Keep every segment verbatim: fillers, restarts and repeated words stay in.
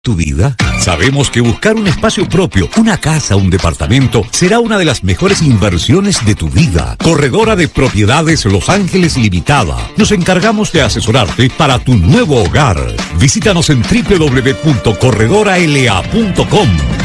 tu vida? Sabemos que buscar un espacio propio, una casa, un departamento, será una de las mejores inversiones de tu vida. Corredora de Propiedades Los Ángeles Limitada. Nos encargamos de asesorarte para tu nuevo hogar. Visítanos en doble u doble u doble u punto corredora l a punto com.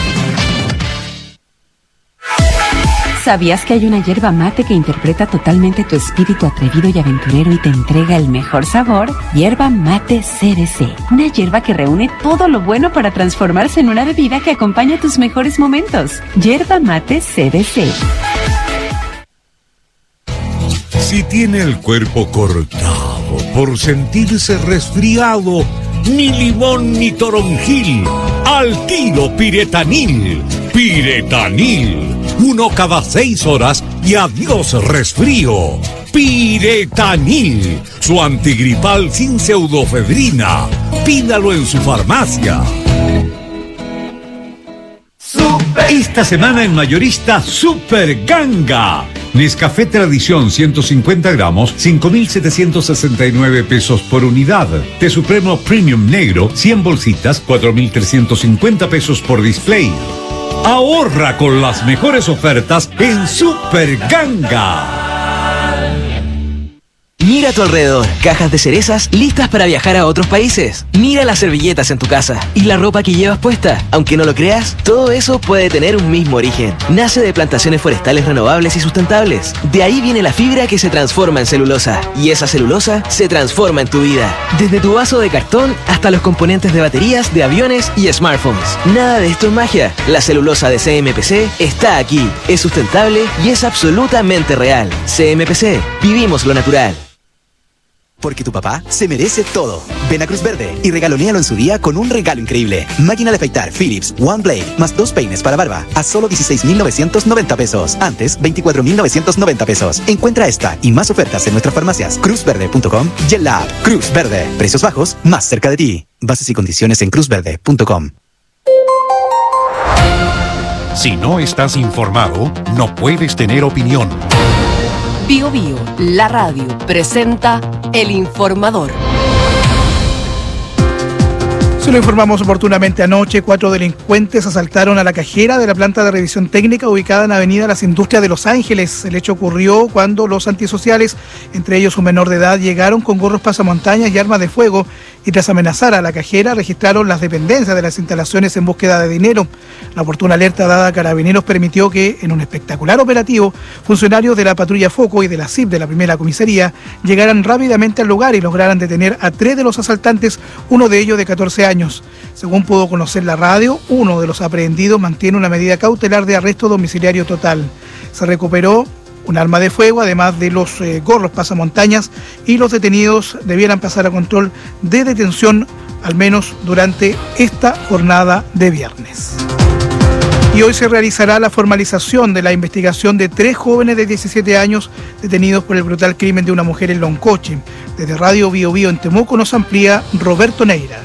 ¿Sabías que hay una yerba mate que interpreta totalmente tu espíritu atrevido y aventurero y te entrega el mejor sabor? Yerba Mate C B C. Una yerba que reúne todo lo bueno para transformarse en una bebida que acompaña tus mejores momentos. Yerba Mate C B C. Si tiene el cuerpo cortado por sentirse resfriado, ni limón ni toronjil, al tiro Piretanil. Piretanil. Uno cada seis horas y adiós resfrío. Piretanil, su antigripal sin pseudofedrina. Pídalo en su farmacia. Super. Esta semana en Mayorista, Super Ganga. Nescafé Tradición ciento cincuenta gramos, cinco mil setecientos sesenta y nueve pesos por unidad. Té Supremo Premium Negro, cien bolsitas, cuatro mil trescientos cincuenta pesos por display. Ahorra con las mejores ofertas en Super Ganga. Mira a tu alrededor, cajas de cerezas listas para viajar a otros países. Mira las servilletas en tu casa y la ropa que llevas puesta. Aunque no lo creas, todo eso puede tener un mismo origen. Nace de plantaciones forestales renovables y sustentables. De ahí viene la fibra que se transforma en celulosa. Y esa celulosa se transforma en tu vida. Desde tu vaso de cartón hasta los componentes de baterías, de aviones y smartphones. Nada de esto es magia. La celulosa de C M P C está aquí. Es sustentable y es absolutamente real. C M P C. Vivimos lo natural. Porque tu papá se merece todo. Ven a Cruz Verde y regalonéalo en su día con un regalo increíble. Máquina de afeitar Philips One Blade más dos peines para barba a solo dieciséis mil novecientos noventa pesos. Antes, veinticuatro mil novecientos noventa pesos. Encuentra esta y más ofertas en nuestras farmacias cruz verde punto com y en la app Cruz Verde. Precios bajos, más cerca de ti. Bases y condiciones en cruz verde punto com. Si no estás informado, no puedes tener opinión. Bio Bio, la radio, presenta El Informador. Se lo informamos oportunamente anoche, cuatro delincuentes asaltaron a la cajera de la planta de revisión técnica ubicada en Avenida Las Industrias de Los Ángeles. El hecho ocurrió cuando los antisociales, entre ellos un menor de edad, llegaron con gorros pasamontañas y armas de fuego y tras amenazar a la cajera registraron las dependencias de las instalaciones en búsqueda de dinero. La oportuna alerta dada a Carabineros permitió que, en un espectacular operativo, funcionarios de la patrulla Foco y de la C I P de la primera comisaría llegaran rápidamente al lugar y lograran detener a tres de los asaltantes, uno de ellos de catorce años. Según pudo conocer la radio, uno de los aprehendidos mantiene una medida cautelar de arresto domiciliario total. Se recuperó un arma de fuego, además de los eh, gorros pasamontañas, y los detenidos debieran pasar a control de detención, al menos durante esta jornada de viernes. Y hoy se realizará la formalización de la investigación de tres jóvenes de diecisiete años detenidos por el brutal crimen de una mujer en Loncoche. Desde Radio Bio Bio en Temuco nos amplía Roberto Neira.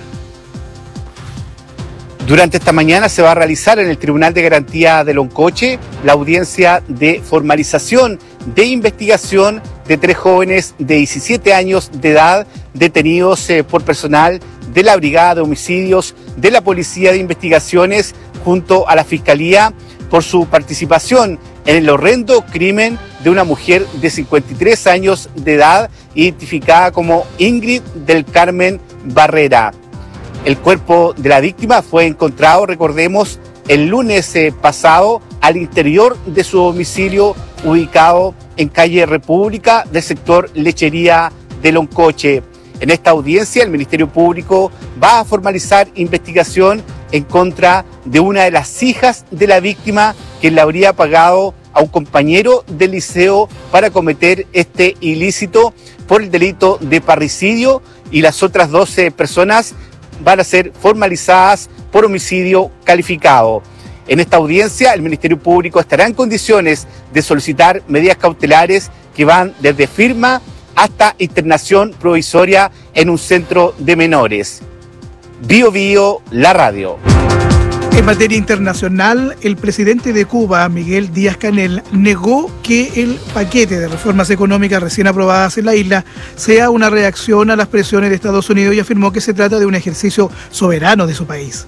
Durante esta mañana se va a realizar en el Tribunal de Garantía de Loncoche la audiencia de formalización de investigación de tres jóvenes de diecisiete años de edad detenidos eh, por personal de la Brigada de Homicidios, de la Policía de Investigaciones junto a la Fiscalía por su participación en el horrendo crimen de una mujer de cincuenta y tres años de edad identificada como Ingrid del Carmen Barrera. El cuerpo de la víctima fue encontrado, recordemos, el lunes eh, pasado al interior de su domicilio ubicado en calle República del sector Lechería de Loncoche. En esta audiencia el Ministerio Público va a formalizar investigación en contra de una de las hijas de la víctima que le habría pagado a un compañero del liceo para cometer este ilícito por el delito de parricidio, y las otras doce personas van a ser formalizadas por homicidio calificado. En esta audiencia, el Ministerio Público estará en condiciones de solicitar medidas cautelares que van desde firma hasta internación provisoria en un centro de menores. Bio Bio, la radio. En materia internacional, el presidente de Cuba, Miguel Díaz-Canel, negó que el paquete de reformas económicas recién aprobadas en la isla sea una reacción a las presiones de Estados Unidos y afirmó que se trata de un ejercicio soberano de su país.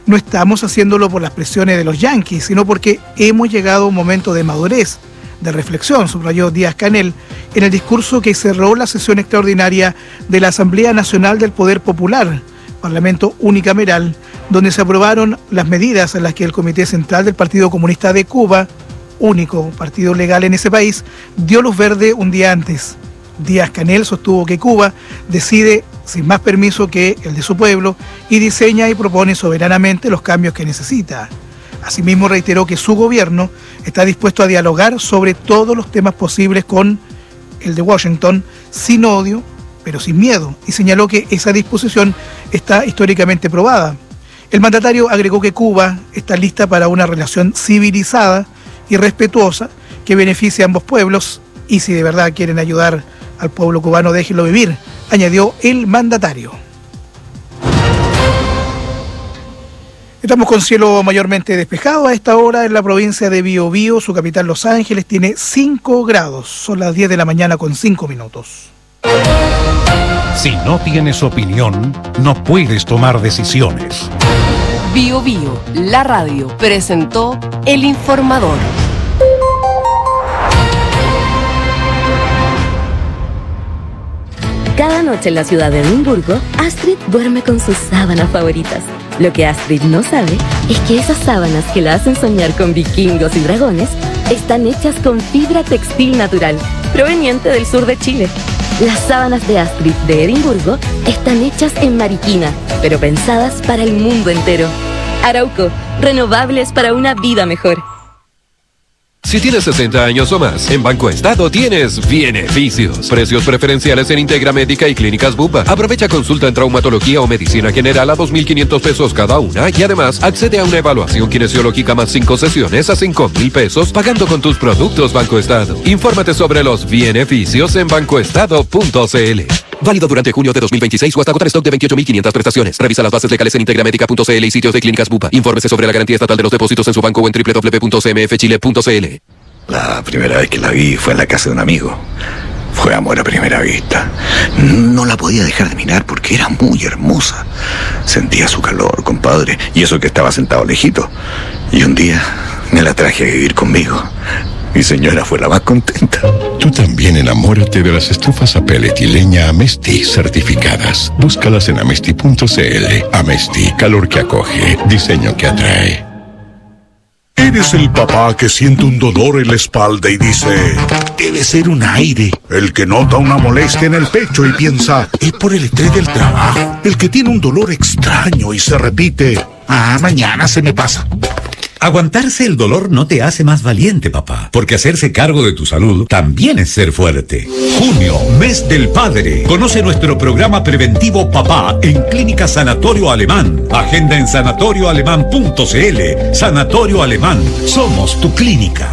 no estamos haciéndolo por las presiones de los Yankees, sino porque hemos llegado a un momento de madurez, de reflexión, subrayó Díaz-Canel en el discurso que cerró la sesión extraordinaria de la Asamblea Nacional del Poder Popular, Parlamento unicameral, donde se aprobaron las medidas en las que el Comité Central del Partido Comunista de Cuba, único partido legal en ese país, dio luz verde un día antes. Díaz-Canel sostuvo que Cuba decide sin más permiso que el de su pueblo y diseña y propone soberanamente los cambios que necesita. Asimismo, reiteró que su gobierno está dispuesto a dialogar sobre todos los temas posibles con el de Washington, sin odio, pero sin miedo, y señaló que esa disposición está históricamente probada. El mandatario agregó que Cuba está lista para una relación civilizada y respetuosa que beneficie a ambos pueblos, y si de verdad quieren ayudar al pueblo cubano, déjenlo vivir, añadió el mandatario. Estamos con cielo mayormente despejado a esta hora en la provincia de Biobío. Su capital, Los Ángeles, tiene cinco grados. Son las diez de la mañana con cinco minutos. Si no tienes opinión, no puedes tomar decisiones. Bio Bio, la radio, presentó El Informador. Cada noche en la ciudad de Edimburgo, Astrid duerme con sus sábanas favoritas. Lo que Astrid no sabe es que esas sábanas que la hacen soñar con vikingos y dragones están hechas con fibra textil natural, proveniente del sur de Chile. Las sábanas de Astrid de Edimburgo están hechas en Mariquina, pero pensadas para el mundo entero. Arauco, renovables para una vida mejor. Si tienes sesenta años o más, en Banco Estado tienes beneficios. Precios preferenciales en Integra Médica y Clínicas Bupa. Aprovecha consulta en traumatología o medicina general a dos mil quinientos pesos cada una y además accede a una evaluación kinesiológica más cinco sesiones a cinco mil pesos pagando con tus productos Banco Estado. Infórmate sobre los beneficios en bancoestado punto cl. Válido durante junio de dos mil veintiséis o hasta agotar stock de veintiocho mil quinientas prestaciones. Revisa las bases legales en integramédica punto cl y sitios de Clínicas Bupa. Infórmese sobre la garantía estatal de los depósitos en su banco o en doble u doble u doble u punto c m f chile punto c l. La primera vez que la vi fue en la casa de un amigo. Fue amor a primera vista. No la podía dejar de mirar porque era muy hermosa. Sentía su calor, compadre, y eso que estaba sentado lejito. Y un día me la traje a vivir conmigo. Mi señora fue la más contenta. Tú también enamórate de las estufas a pellet y leña Amesti certificadas. Búscalas en amesti punto cl. Amesti, calor que acoge, diseño que atrae. Eres el papá que siente un dolor en la espalda y dice, debe ser un aire. El que nota una molestia en el pecho y piensa, es por el estrés del trabajo. El que tiene un dolor extraño y se repite, ah, mañana se me pasa. Aguantarse el dolor no te hace más valiente, papá, porque hacerse cargo de tu salud también es ser fuerte. Junio, mes del padre. Conoce nuestro programa preventivo Papá en Clínica Sanatorio Alemán. Agenda en sanatorio alemán punto cl. Sanatorio Alemán. Somos tu clínica.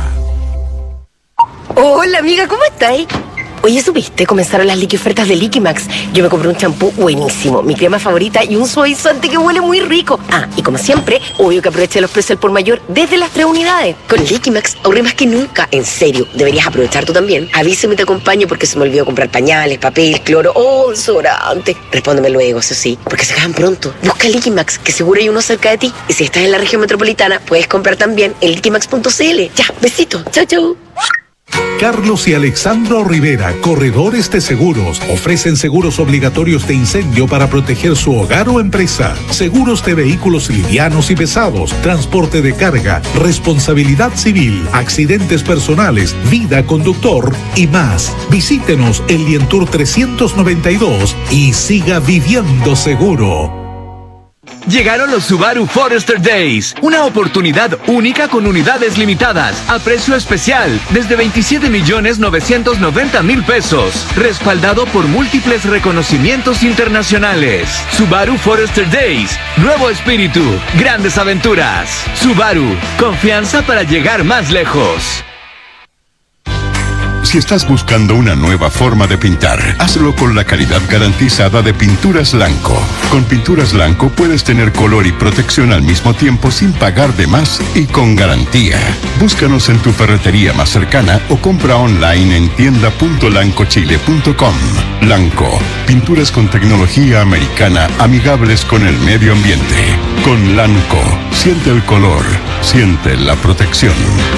Hola, amiga, ¿cómo estáis? Oye, ¿supiste? Comenzaron las liqui ofertas de Liquimax. Yo me compré un champú buenísimo, mi crema favorita y un suavizante que huele muy rico. Ah, y como siempre, obvio que aproveché los precios al por mayor desde las tres unidades. Con Liquimax ahorré más que nunca. En serio, deberías aprovechar tú también. Avísame y te acompaño porque se me olvidó comprar pañales, papel, cloro o desodorante. Respóndeme luego, eso sí, porque se acaban pronto. Busca Liquimax, que seguro hay uno cerca de ti. Y si estás en la región metropolitana, puedes comprar también en liquimax punto cl. Ya, besito. Chau, chau. Carlos y Alexandro Rivera, corredores de seguros, ofrecen seguros obligatorios de incendio para proteger su hogar o empresa, seguros de vehículos livianos y pesados, transporte de carga, responsabilidad civil, accidentes personales, vida conductor y más. Visítenos en Lientour trescientos noventa y dos y siga viviendo seguro. Llegaron los Subaru Forester Days, una oportunidad única con unidades limitadas, a precio especial, desde veintisiete millones novecientos noventa mil pesos, respaldado por múltiples reconocimientos internacionales. Subaru Forester Days, nuevo espíritu, grandes aventuras. Subaru, confianza para llegar más lejos. Si Si estás buscando una nueva forma de pintar, hazlo con la calidad garantizada de Pinturas Lanco. Con Pinturas Lanco puedes tener color y protección al mismo tiempo sin pagar de más y con garantía. Búscanos en tu ferretería más cercana o compra online en tienda punto lanco chile punto com. Lanco, pinturas con tecnología americana amigables con el medio ambiente. Con Lanco, siente el color, siente la protección.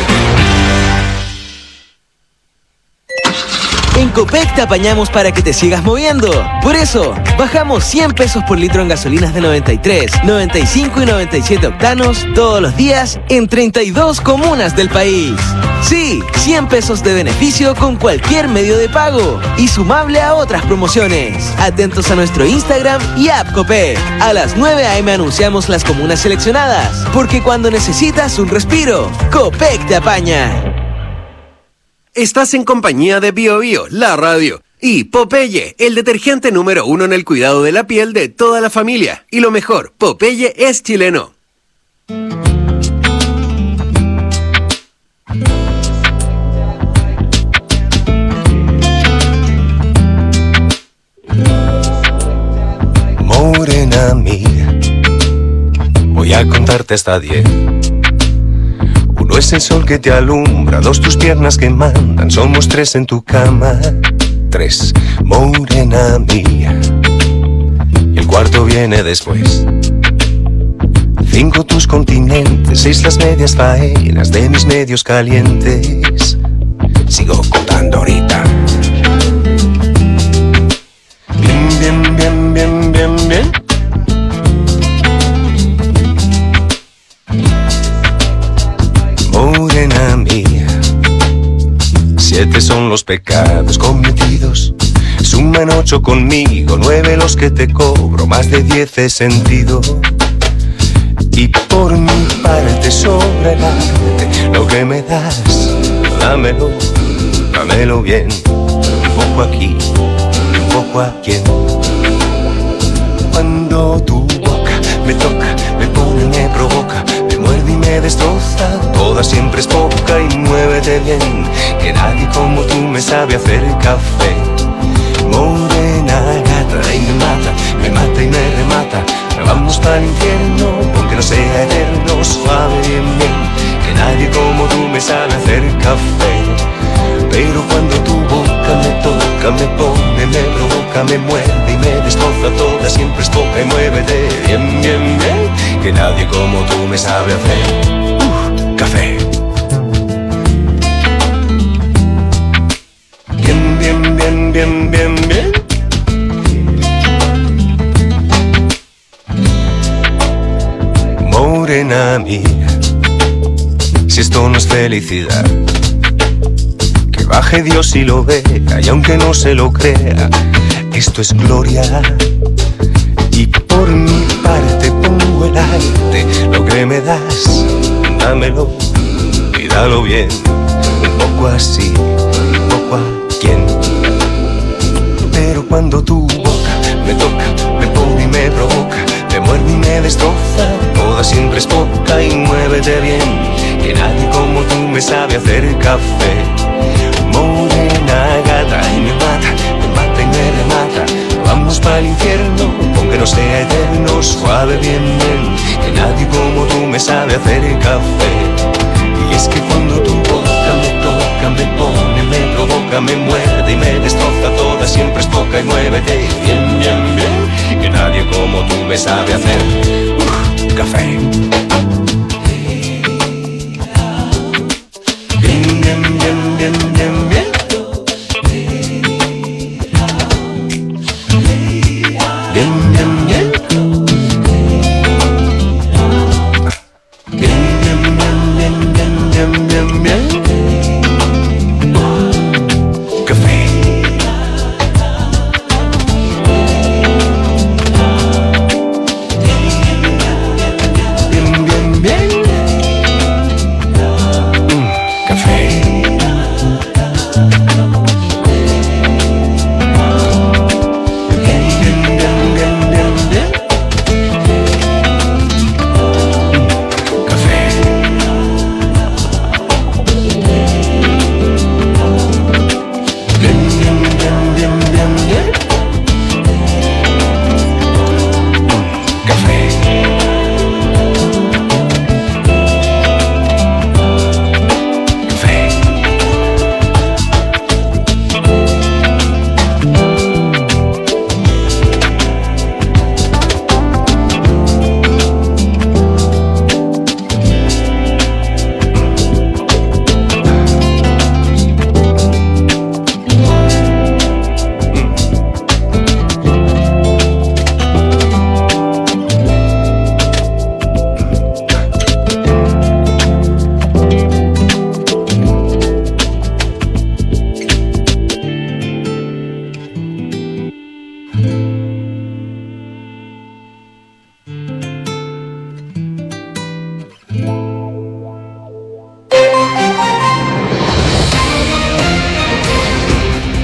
En Copec te apañamos para que te sigas moviendo. Por eso, bajamos cien pesos por litro en gasolinas de noventa y tres, noventa y cinco y noventa y siete octanos todos los días en treinta y dos comunas del país. Sí, cien pesos de beneficio con cualquier medio de pago y sumable a otras promociones. Atentos a nuestro Instagram y app Copec. A las nueve a eme anunciamos las comunas seleccionadas, porque cuando necesitas un respiro, Copec te apaña. Estás en compañía de Bio Bio, la radio, y Popeye, el detergente número uno en el cuidado de la piel de toda la familia. Y lo mejor, Popeye es chileno. Morena mía, voy a contarte hasta diez. Uno es el sol que te alumbra, dos tus piernas que mandan, somos tres en tu cama. Tres, morena mía, y el cuarto viene después. Cinco tus continentes, seis las medias faenas de mis medios calientes. Sigo contando ahorita. Bien, bien, bien, bien, bien, bien. Morena mía, siete son los pecados cometidos. Suman ocho conmigo, nueve los que te cobro, más de diez he sentido. Y por mi parte sobre el arte, lo que me das, dámelo, dámelo bien. Un poco aquí, un poco aquí. Cuando tu boca me toca, me pone, me provoca, me muerde y me destroza, toda siempre es poca y muévete bien, que nadie como tú me sabe hacer café. Morena gata y me mata, me mata y me remata, vamos para el infierno, aunque no sea eterno, suave bien bien, que nadie como tú me sabe hacer café. Pero cuando tu boca me toca, me pone, me provoca, me muerde y me destroza, toda siempre es poca y muévete bien, bien, bien, que nadie como tú me sabe hacer uh, café. Bien, bien, bien, bien, bien, bien. Morena mía, si esto no es felicidad, que baje Dios y lo vea, y aunque no se lo crea, esto es gloria. Y por mi parte pongo el arte, lo que me das, dámelo y dalo bien, un poco así, un poco a quien. Pero cuando tu boca me toca, me pone y me provoca, me muerde y me destroza, toda siempre es poca y muévete bien, que nadie como tú me sabe hacer café. Morena gata y me mata, me mata y me remata, vamos para el infierno, aunque no sea eterno, suave bien bien, que nadie como tú me sabe hacer café. Y es que cuando tu boca me toca, me pone, me provoca, me muerde y me destroza, toda siempre es poca y muévete bien, bien, bien, que nadie como tú me sabe hacer uh, café. Bien, bien, bien, bien, bien, bien. Bien, bien, bien. Bien, bien, bien, bien. Café.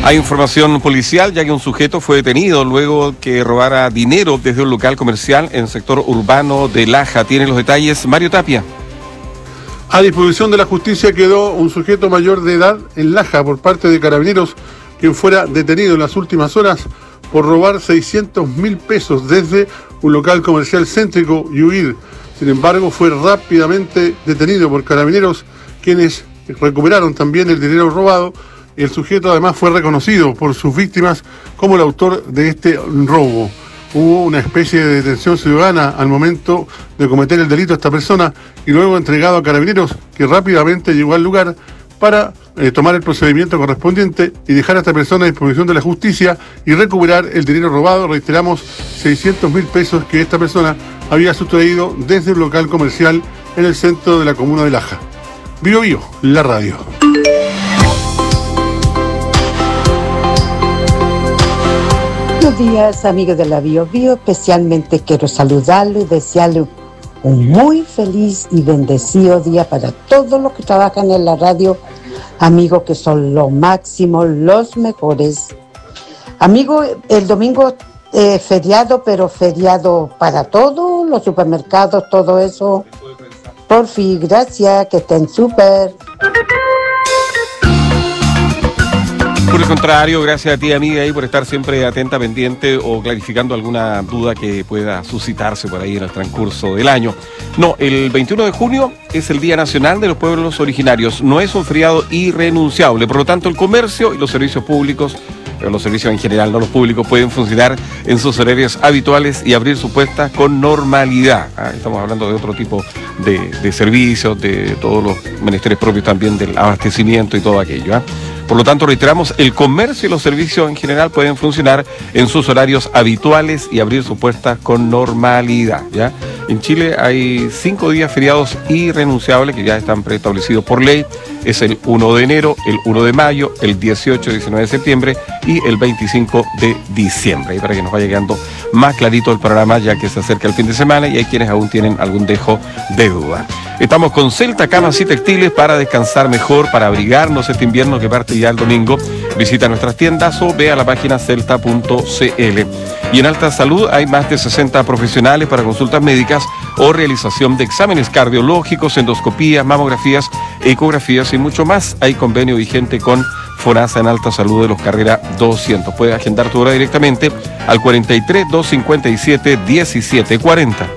Hay información policial ya que un sujeto fue detenido luego que robara dinero desde un local comercial en el sector urbano de Laja. Tiene los detalles Mario Tapia. A disposición de la justicia quedó un sujeto mayor de edad en Laja por parte de Carabineros, quien fuera detenido en las últimas horas por robar seiscientos mil pesos desde un local comercial céntrico y huir. Sin embargo, fue rápidamente detenido por Carabineros, quienes recuperaron también el dinero robado. El sujeto además fue reconocido por sus víctimas como el autor de este robo. Hubo una especie de detención ciudadana al momento de cometer el delito a esta persona y luego entregado a Carabineros, que rápidamente llegó al lugar para eh, tomar el procedimiento correspondiente y dejar a esta persona a disposición de la justicia y recuperar el dinero robado. Reiteramos, seiscientos mil pesos que esta persona había sustraído desde un local comercial en el centro de la comuna de Laja. Bio Bio, la radio. Buenos días, amigos de la Bio Bio. Especialmente quiero saludarle y desearle un muy feliz y bendecido día para todos los que trabajan en la radio, amigos que son los máximos, los mejores. Amigos, el domingo eh, feriado, pero feriado para todos, los supermercados, todo eso. Por fin, gracias, que estén súper. Por el contrario, gracias a ti, amiga, ahí por estar siempre atenta, pendiente o clarificando alguna duda que pueda suscitarse por ahí en el transcurso del año. No, el veintiuno de junio es el Día Nacional de los Pueblos Originarios. No es un feriado irrenunciable, por lo tanto el comercio y los servicios públicos, pero los servicios en general, no los públicos, pueden funcionar en sus horarios habituales y abrir sus puertas con normalidad. Ah, estamos hablando de otro tipo de, de servicios, de todos los menesteres propios también del abastecimiento y todo aquello. ¿ah? Por lo tanto, reiteramos, el comercio y los servicios en general pueden funcionar en sus horarios habituales y abrir sus puertas con normalidad, ¿ya? En Chile hay cinco días feriados irrenunciables que ya están preestablecidos por ley. Es el uno de enero, el uno de mayo, el dieciocho y diecinueve de septiembre y el veinticinco de diciembre. Y para que nos vaya quedando más clarito el programa, ya que se acerca el fin de semana y hay quienes aún tienen algún dejo de duda. Estamos con Celta Camas y Textiles para descansar mejor, para abrigarnos este invierno que parte ya el domingo. Visita nuestras tiendas o ve a la página celta punto c l. Y en Alta Salud hay más de sesenta profesionales para consultas médicas o realización de exámenes cardiológicos, endoscopías, mamografías, ecografías y mucho más. Hay convenio vigente con FONASA en Alta Salud de los Carrera doscientos. Puedes agendar tu hora directamente al cuarenta y tres, doscientos cincuenta y siete, diecisiete cuarenta.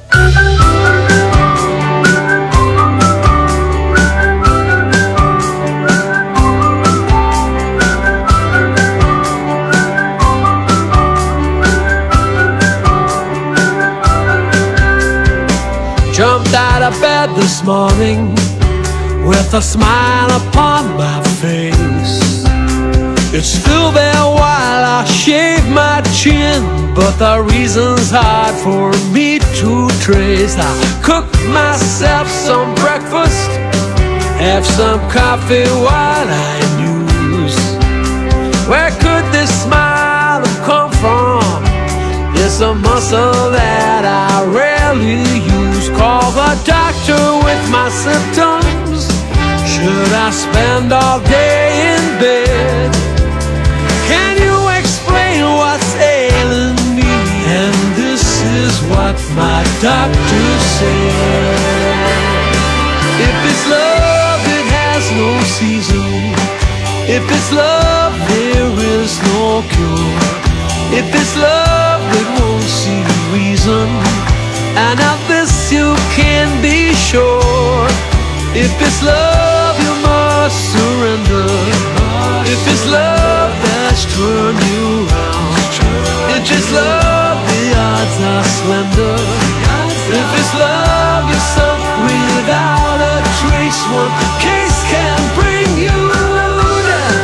Jumped out of bed this morning with a smile upon my face. It's still there while I shave my chin, but the reason's hard for me to trace. I cook myself some breakfast, have some coffee while I muse. Where could this smile have come from? It's a muscle that I rarely use. Call the doctor with my symptoms. Should I spend all day in bed? Can you explain what's ailing me? And this is what my doctor said. If it's love, it has no season. If it's love, there is no cure. If it's love, it won't see reason. And of this you can be sure. If it's love, you must surrender. If it's love that's turned you round, if it's love, the odds are slender. If it's love, you're sunk without a trace. One case can bring you down.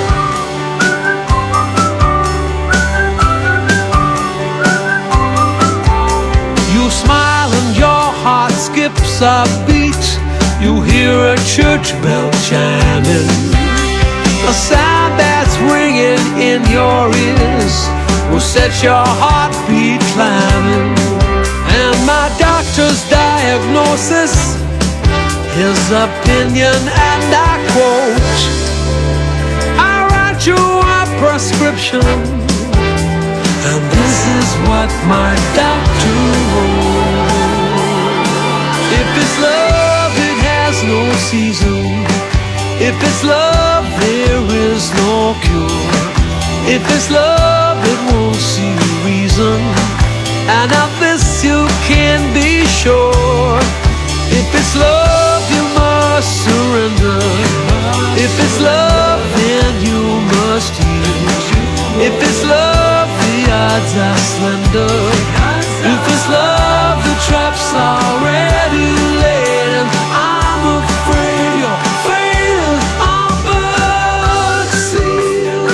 You smile and your heart skips a beat. You hear a church bell chiming, a sound that's ringing in your ears will set your heartbeat climbing. And my doctor's diagnosis, his opinion, and I quote, I write you a prescription prescription, and this is what my doctor wrote. If it's love, it has no season. If it's love, there is no cure. If it's love, it won't see reason, and of this you can be sure. If it's love, you must surrender. If it's love, then you must yield. If it's love, the odds are slender. If it's love, the trap's already laid, and I'm afraid you're fading on but sealed.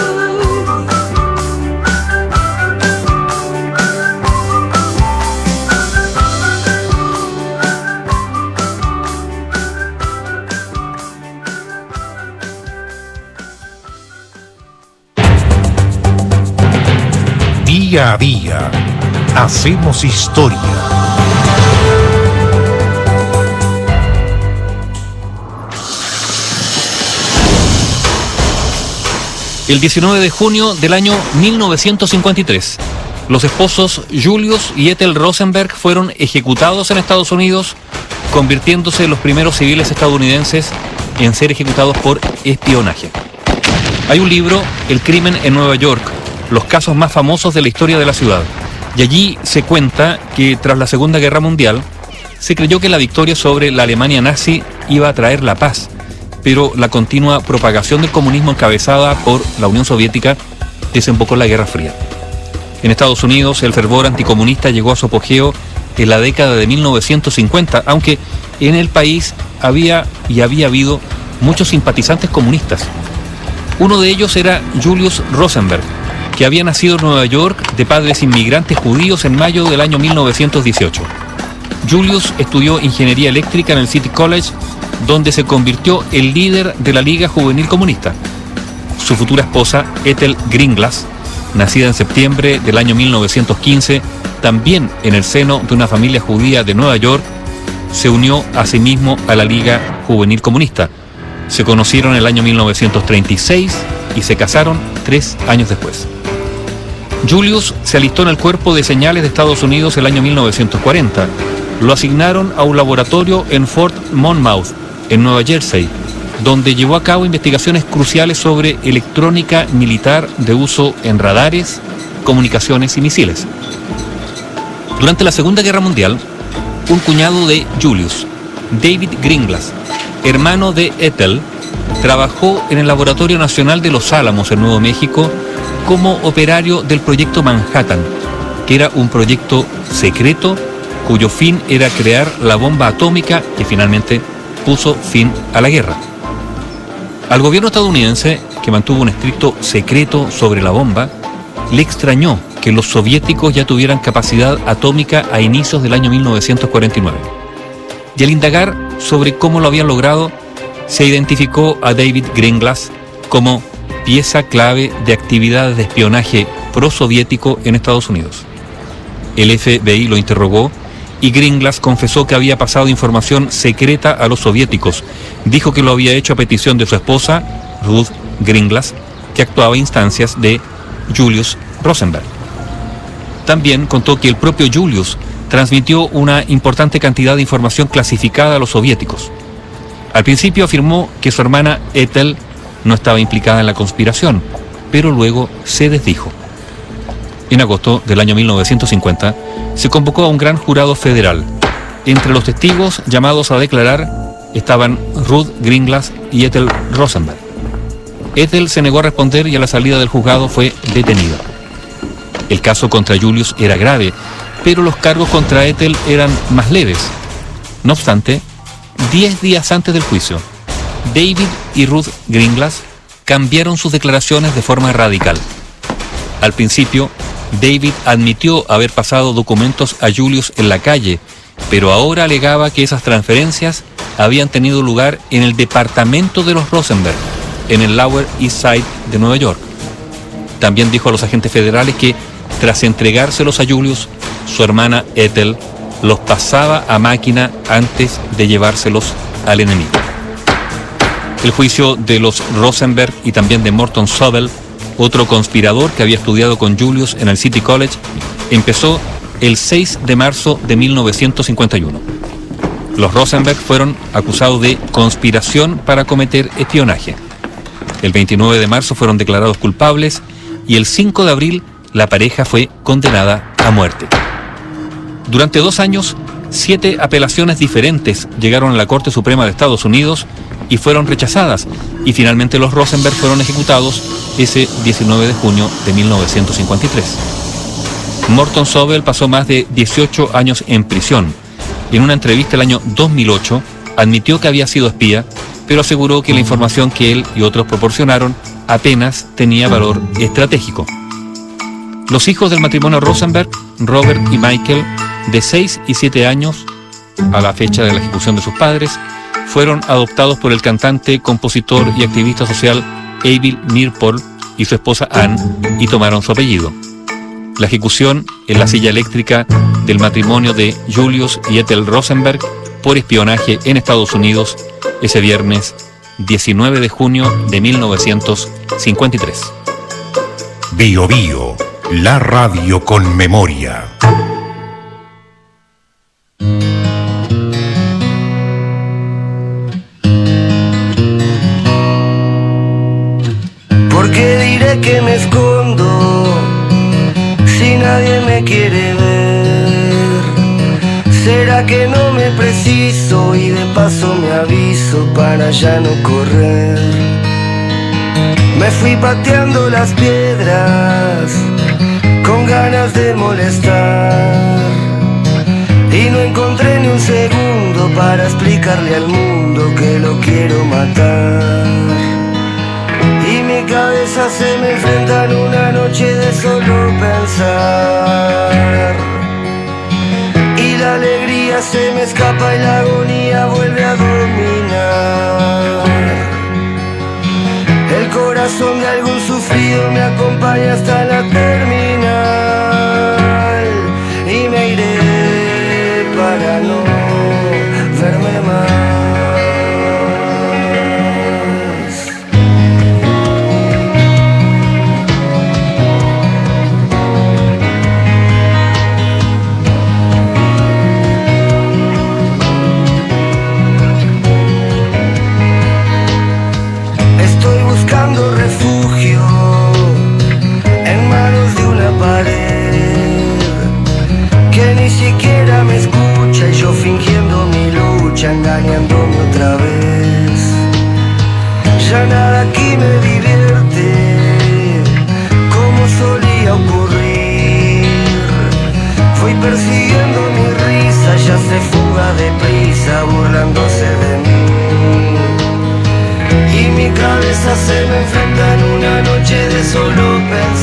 Día a día, hacemos historia. El diecinueve de junio del año mil novecientos cincuenta y tres, los esposos Julius y Ethel Rosenberg fueron ejecutados en Estados Unidos, convirtiéndose en los primeros civiles estadounidenses en ser ejecutados por espionaje. Hay un libro, El crimen en Nueva York, los casos más famosos de la historia de la ciudad, y allí se cuenta que tras la Segunda Guerra Mundial se creyó que la victoria sobre la Alemania nazi iba a traer la paz, pero la continua propagación del comunismo encabezada por la Unión Soviética desembocó en la Guerra Fría. En Estados Unidos, el fervor anticomunista llegó a su apogeo en la década de mil novecientos cincuenta, aunque en el país había y había habido muchos simpatizantes comunistas. Uno de ellos era Julius Rosenberg, que había nacido en Nueva York de padres inmigrantes judíos en mayo del año mil novecientos dieciocho. Julius estudió ingeniería eléctrica en el City College, donde se convirtió en líder de la Liga Juvenil Comunista. Su futura esposa, Ethel Greenglass, nacida en septiembre del año mil novecientos quince, también en el seno de una familia judía de Nueva York, se unió asimismo a la Liga Juvenil Comunista. Se conocieron en el año mil novecientos treinta y seis y se casaron tres años después. Julius se alistó en el Cuerpo de Señales de Estados Unidos el año mil novecientos cuarenta. Lo asignaron a un laboratorio en Fort Monmouth, en Nueva Jersey, donde llevó a cabo investigaciones cruciales sobre electrónica militar de uso en radares, comunicaciones y misiles. Durante la Segunda Guerra Mundial, un cuñado de Julius, David Greenglass, hermano de Ethel, trabajó en el Laboratorio Nacional de Los Álamos en Nuevo México como operario del Proyecto Manhattan, que era un proyecto secreto cuyo fin era crear la bomba atómica que finalmente puso fin a la guerra. Al gobierno estadounidense, que mantuvo un estricto secreto sobre la bomba, le extrañó que los soviéticos ya tuvieran capacidad atómica a inicios del año mil novecientos cuarenta y nueve. Y al indagar sobre cómo lo habían logrado, se identificó a David Greenglass como pieza clave de actividades de espionaje prosoviético en Estados Unidos. El F B I lo interrogó y Greenglass confesó que había pasado información secreta a los soviéticos. Dijo que lo había hecho a petición de su esposa, Ruth Greenglass, que actuaba a instancias de Julius Rosenberg. También contó que el propio Julius transmitió una importante cantidad de información clasificada a los soviéticos. Al principio afirmó que su hermana Ethel no estaba implicada en la conspiración, pero luego se desdijo. En agosto del año mil novecientos cincuenta, se convocó a un gran jurado federal. Entre los testigos llamados a declarar estaban Ruth Greenglass y Ethel Rosenberg. Ethel se negó a responder y a la salida del juzgado fue detenida. El caso contra Julius era grave, pero los cargos contra Ethel eran más leves. No obstante, diez días antes del juicio, David y Ruth Greenglass cambiaron sus declaraciones de forma radical. Al principio, David admitió haber pasado documentos a Julius en la calle, pero ahora alegaba que esas transferencias habían tenido lugar en el departamento de los Rosenberg, en el Lower East Side de Nueva York. También dijo a los agentes federales que, tras entregárselos a Julius, su hermana Ethel los pasaba a máquina antes de llevárselos al enemigo. El juicio de los Rosenberg y también de Morton Sobel otro conspirador que había estudiado con Julius en el City College, empezó el seis de marzo de mil novecientos cincuenta y uno. Los Rosenberg fueron acusados de conspiración para cometer espionaje. El veintinueve de marzo fueron declarados culpables y el cinco de abril la pareja fue condenada a muerte. Durante dos años, siete apelaciones diferentes llegaron a la Corte Suprema de Estados Unidos y fueron rechazadas, y finalmente los Rosenberg fueron ejecutados ese diecinueve de junio de mil novecientos cincuenta y tres. Morton Sobel pasó más de dieciocho años en prisión. En una entrevista el año dos mil ocho admitió que había sido espía, pero aseguró que la información que él y otros proporcionaron apenas tenía valor estratégico. Los hijos del matrimonio Rosenberg, Robert y Michael, de seis y siete años, a la fecha de la ejecución de sus padres, fueron adoptados por el cantante, compositor y activista social Abel Meeropol y su esposa Ann, y tomaron su apellido. La ejecución en la silla eléctrica del matrimonio de Julius y Ethel Rosenberg por espionaje en Estados Unidos ese viernes diecinueve de junio de mil novecientos cincuenta y tres. Bio Bio, la radio con memoria. ¿Por qué diré que me escondo si nadie me quiere ver? ¿Será que no me preciso y de paso me aviso para ya no correr? Me fui pateando las piedras con ganas de molestar y no encontré ni un segundo para explicarle al mundo que lo quiero matar. Y mi cabeza se me enfrenta en una noche de solo pensar. Y la alegría se me escapa y la agonía vuelve a dominar. El corazón de algún sufrido me acompaña hasta la terminal. Y me iré para no verme más. Buscando refugio en manos de una pared que ni siquiera me escucha y yo fingiendo mi lucha, engañándome otra vez. Ya nada aquí me divierte como solía ocurrir. Fui persiguiendo mi risa, ya se fuga deprisa burlándose de mí. Y mi cabeza se me enfrenta en una noche de solo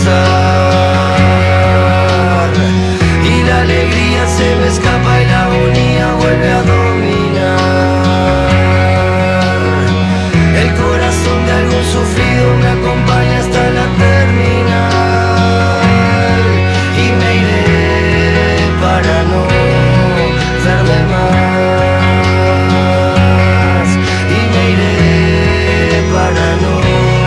pensar. Y la alegría se me escapa y la agonía vuelve a dominar. El corazón de algún sufrido me acompaña hasta la terminal. Y me iré para no verme más. Y me iré para no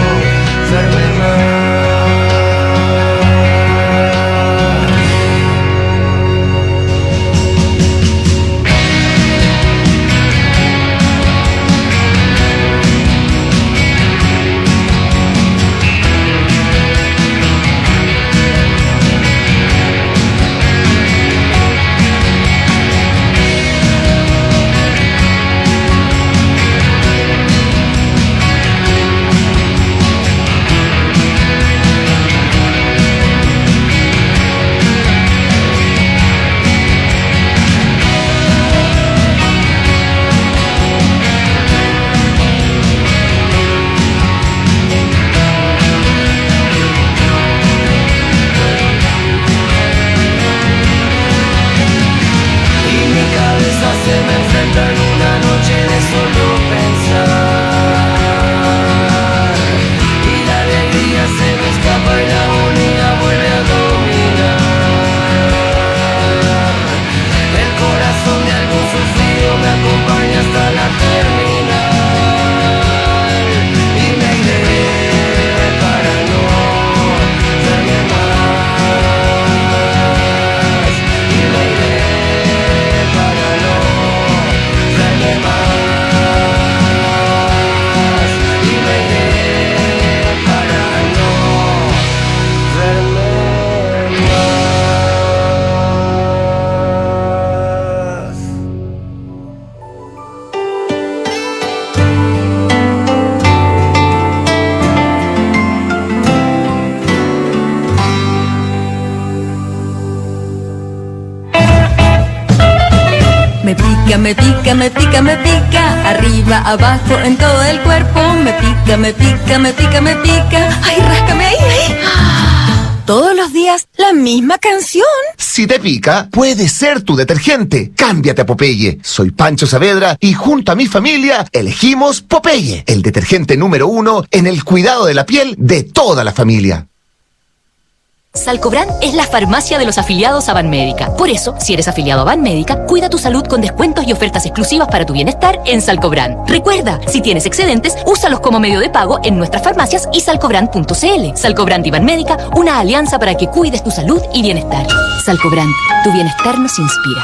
pica, me pica, me pica, me pica. Arriba, abajo, en todo el cuerpo. Me pica, me pica, me pica, me pica. Ay, ráscame ahí, ahí. Todos los días, la misma canción. Si te pica, puede ser tu detergente. Cámbiate a Popeye. Soy Pancho Saavedra y junto a mi familia elegimos Popeye, el detergente número uno en el cuidado de la piel de toda la familia. Salcobran es la farmacia de los afiliados a Banmédica. Por eso, si eres afiliado a Banmédica, cuida tu salud con descuentos y ofertas exclusivas para tu bienestar en Salcobran. Recuerda, si tienes excedentes, úsalos como medio de pago en nuestras farmacias y salcobran punto c l. Salcobran y Banmédica, una alianza para que cuides tu salud y bienestar. Salcobran, tu bienestar nos inspira.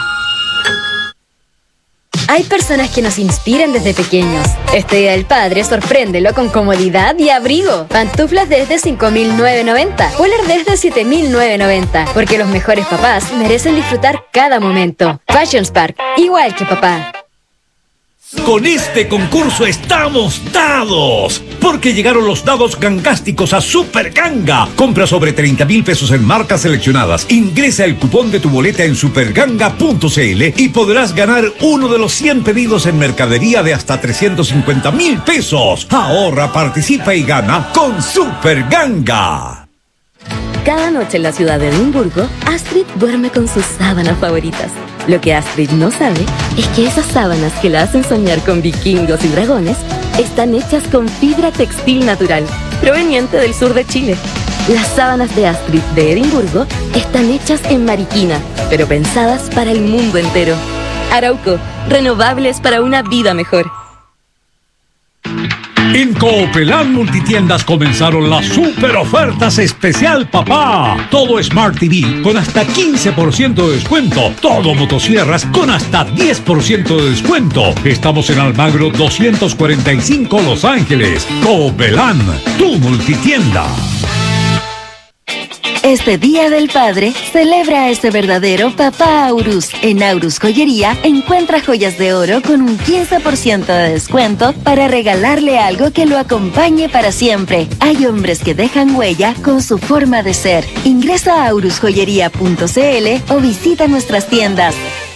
Hay personas que nos inspiran desde pequeños. Este Día del Padre, sorpréndelo con comodidad y abrigo. Pantuflas desde cinco mil novecientos noventa, Polar desde siete mil novecientos noventa, porque los mejores papás merecen disfrutar cada momento. Fashion Spark, igual que papá. Con este concurso estamos dados, porque llegaron los dados gangásticos a Super Ganga. Compra sobre treinta mil pesos en marcas seleccionadas. Ingresa el cupón de tu boleta en superganga punto c l y podrás ganar uno de los cien pedidos en mercadería de hasta trescientos cincuenta mil pesos. Ahorra, participa y gana con Super Ganga. Cada noche en la ciudad de Edimburgo, Astrid duerme con sus sábanas favoritas. Lo que Astrid no sabe es que esas sábanas que la hacen soñar con vikingos y dragones están hechas con fibra textil natural, proveniente del sur de Chile. Las sábanas de Astrid de Edimburgo están hechas en Mariquina, pero pensadas para el mundo entero. Arauco, renovables para una vida mejor. En Coopelán Multitiendas comenzaron las super ofertas especial papá. Todo Smart T V con hasta quince por ciento de descuento. Todo motosierras con hasta diez por ciento de descuento. Estamos en Almagro doscientos cuarenta y cinco Los Ángeles. Coopelán, tu multitienda. Este Día del Padre, celebra a ese verdadero papá Aurus. En Aurus Joyería, encuentra joyas de oro con un quince por ciento de descuento para regalarle algo que lo acompañe para siempre. Hay hombres que dejan huella con su forma de ser. Ingresa a aurus joyería punto c l o visita nuestras tiendas.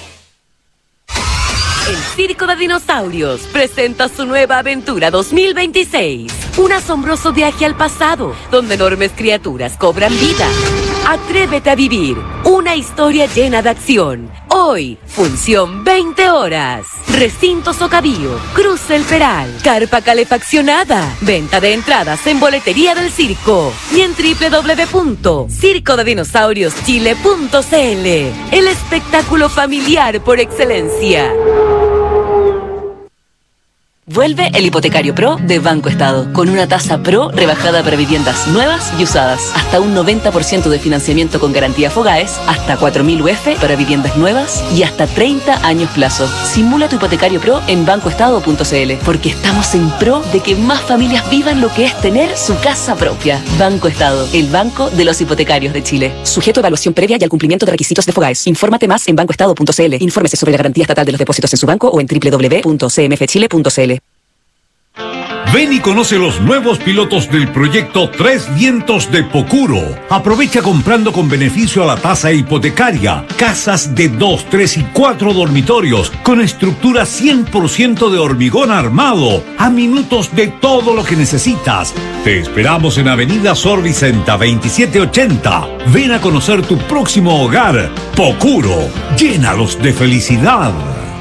El Circo de Dinosaurios presenta su nueva aventura dos mil veintiséis. Un asombroso viaje al pasado, donde enormes criaturas cobran vida. Atrévete a vivir una historia llena de acción. Hoy, función veinte horas. Recinto Socavio, Cruce El Peral, carpa calefaccionada. Venta de entradas en boletería del circo y en doble u doble u doble u punto circo de dinosaurios chile punto c l. El espectáculo familiar por excelencia. Vuelve el Hipotecario Pro de Banco Estado, con una tasa Pro rebajada para viviendas nuevas y usadas. Hasta un noventa por ciento de financiamiento con garantía Fogaes, hasta cuatro mil U F para viviendas nuevas y hasta treinta años plazo. Simula tu Hipotecario Pro en banco estado punto c l, porque estamos en pro de que más familias vivan lo que es tener su casa propia. Banco Estado, el banco de los hipotecarios de Chile. Sujeto a evaluación previa y al cumplimiento de requisitos de Fogaes. Infórmate más en banco estado punto c l. Infórmese sobre la garantía estatal de los depósitos en su banco o en doble u doble u doble u punto c m f chile punto c l. Ven y conoce los nuevos pilotos del proyecto Tres Vientos de Pocuro. Aprovecha comprando con beneficio a la tasa hipotecaria. Casas de dos, tres y cuatro dormitorios con estructura cien por ciento de hormigón armado. A minutos de todo lo que necesitas. Te esperamos en Avenida Sor Vicenta veintisiete ochenta. Ven a conocer tu próximo hogar. Pocuro. Llénalos de felicidad.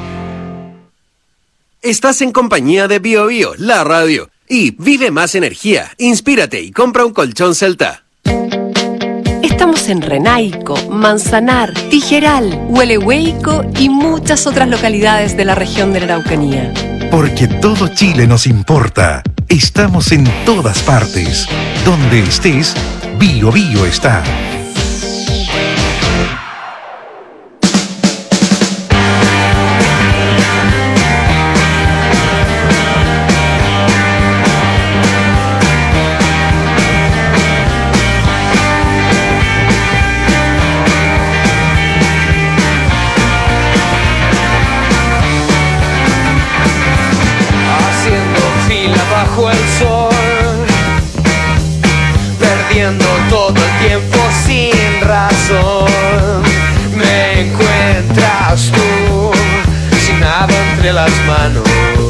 Estás en compañía de Bio Bio, la radio. Y vive más energía, inspírate y compra un colchón Celta. Estamos en Renaico, Manzanar, Tijeral, Huelehueico y muchas otras localidades de la región de la Araucanía. Porque todo Chile nos importa. Estamos en todas partes. Donde estés, Bio Bio está. Todo el tiempo sin las manos.